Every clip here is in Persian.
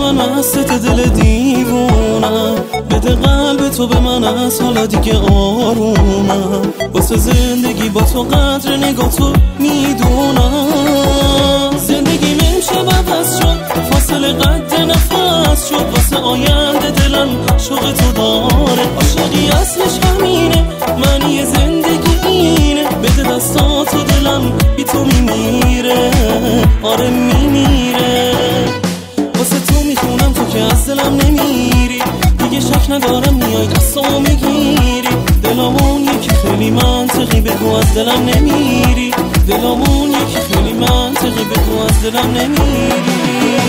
من مست دل دیوونم، بده قلب تو به من از حالا دیگه آرومم. واسه زندگی با تو قدر نگاه تو میدونم. زندگی امشب عوض شد، فاصله قد نفس شد. واسه آینده دلم شوق تو داره، عاشقی اصلش همینه، معنی زندگی اینه. بده دستاتو دلم بی تو میمیره، آره میمیره. واسه تو میخونم تو که از دلم نمیری، دیگه شک ندارم میای دستامو میگیری. دلامون یکی خیلی منطقی، بگو از دلم نمیری. دلامون یکی خیلی منطقی، بگو از دلم نمیری.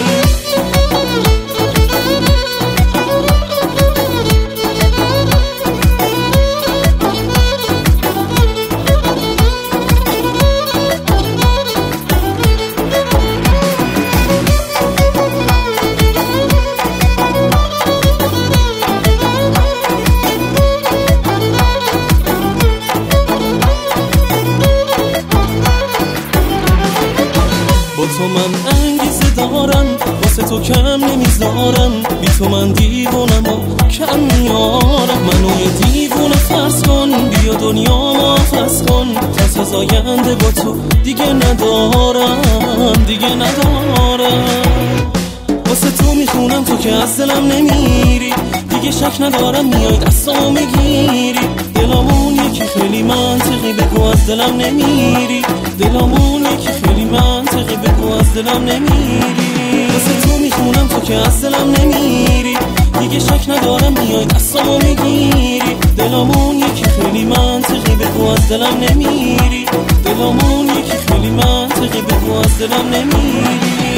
با تو من انگیزه دارم، واسه تو کم نمیذارم. بی تو من دیوونم و کم میارم. منو یه دیوونه فرض کن، بیا دنیا محفظ کن. پس از آینده با تو دیگه ندارم، دیگه ندارم. واسه تو میخونم تو که از دلم نمیری، دیگه شک ندارم میای دستامو میگیری. دلامون یکی خیلی منطقی، بگو از دلم نمیری. دلامون یکی خیلی منطقی، بگو از دلم نمیری. واسه تو میخونم تو که از دلم نمیری، دیگه شک ندارم میای دستامو میگیری. دلامون یکی خیلی منطقی، بگو از دلم نمیری. دلامون یکی خیلی منطقی، بگو از دلم نمیری.